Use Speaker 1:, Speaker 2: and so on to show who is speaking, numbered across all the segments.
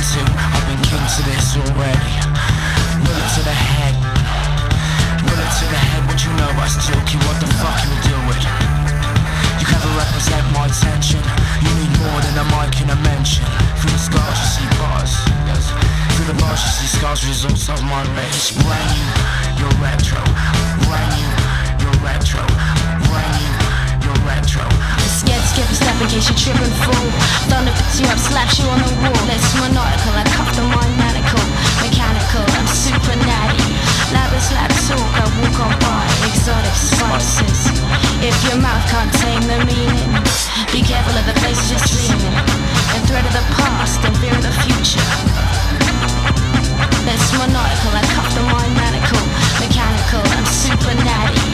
Speaker 1: to, I've been king to this already. Bullet to the head. Bullet to the head, what you know about Stilky? What the fuck you doing? You never represent my attention. You need more than a mic and a mention. Through the scars you see bars, yes. Through the bars you see scars, results of my race. Brand new, you're retro. Brand new, you're retro. Brand new, you're retro.
Speaker 2: I'm scared to skip a step in case you trip and fall. Thunder picks you up, slaps you on the wall. It's maniacal, I cuff the mind manacle. Mechanical, I'm super natty. Lavish lab talk, I walk on by. Exotic spices. If your mouth can't tame the meaning, be careful of the places you're dreaming. In threat of the past and fear of the future. It's maniacal, I cuff the mind manacle. Mechanical, I'm super natty.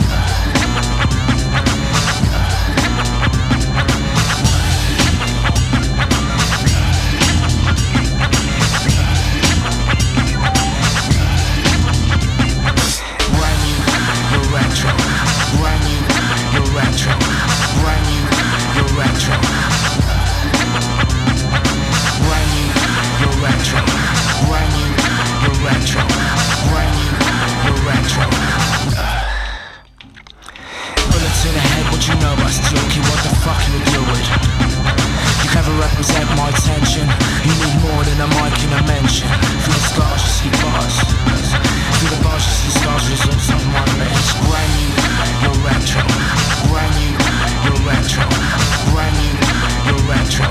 Speaker 1: Represent my attention. You need more than a mic and a mention. Through the scars you see bars, through the bars you see scars, results of my race. Brand new, you're retro. Brand new, you're retro. Brand new, you're retro.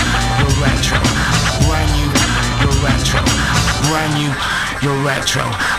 Speaker 1: You're retro.